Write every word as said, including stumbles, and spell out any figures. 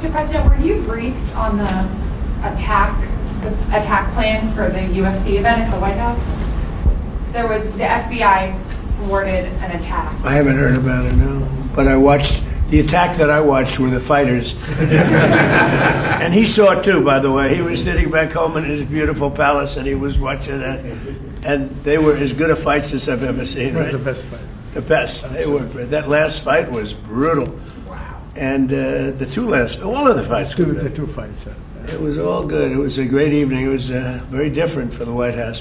Mister President, were you briefed on the attack, the attack plans for the U F C event at the White House? There was, the F B I thwarted an attack. I haven't heard about it, no. But I watched, the attack that I watched were the fighters. And he saw it too, by the way. He was sitting back home in his beautiful palace and he was watching it. And they were as good a fights as I've ever seen, right? The best fight. The best. They were. That last fight was brutal. Wow. And uh, the two last, all of the fights were Two, good. the two fights. Uh, It was all good. It was a great evening. It was uh, very different for the White House.